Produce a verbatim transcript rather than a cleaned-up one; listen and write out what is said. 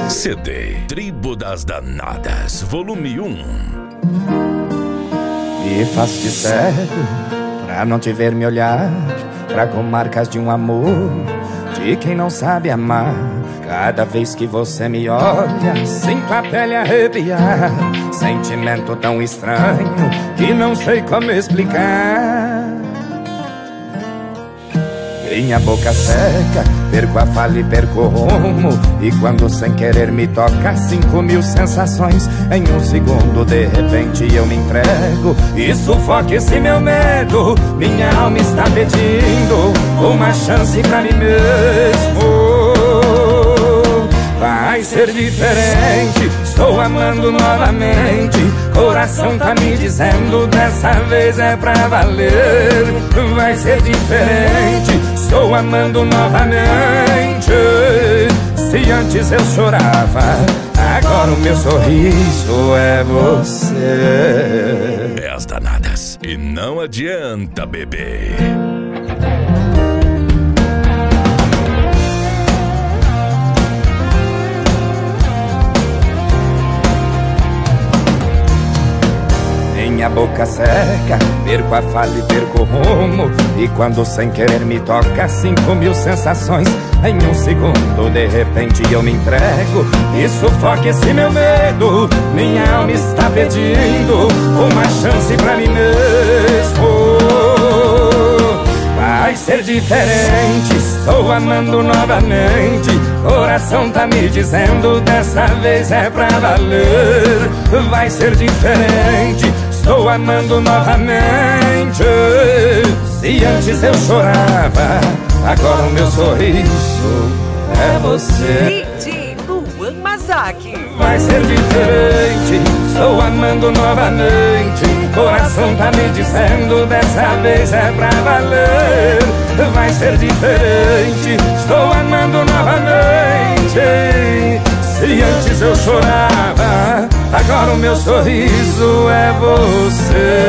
C D Tribo das Danadas, volume um. Me faz de cego pra não te ver me olhar. Trago marcas de um amor de quem não sabe amar. Cada vez que você me olha, sinto a pele arrepiar. Sentimento tão estranho que não sei como explicar. Minha boca seca, perco a fala e perco o rumo. E quando sem querer me toca cinco mil sensações, em um segundo de repente eu me entrego e sufoco esse meu medo. Minha alma está pedindo uma chance pra mim mesmo. Vai ser diferente, estou amando novamente. Coração tá me dizendo, dessa vez é pra valer. Vai ser diferente, estou amando novamente. Se antes eu chorava, agora o meu sorriso é você. É as Danadas, e não adianta beber. Minha boca seca, perco a fala e perco o rumo. E quando sem querer me toca cinco mil sensações, em um segundo de repente eu me entrego e sufoco esse meu medo. Minha alma está pedindo uma chance pra mim mesmo. Vai ser diferente, estou amando novamente. Coração tá me dizendo, dessa vez é pra valer. Vai ser diferente, estou amando novamente. Se antes eu chorava, agora o meu sorriso é você. D J Luan Mazaki. Vai ser diferente, estou amando novamente. Coração tá me dizendo, dessa vez é pra valer. Vai ser diferente, estou amando novamente. Se antes eu chorava, agora o meu sorriso é você.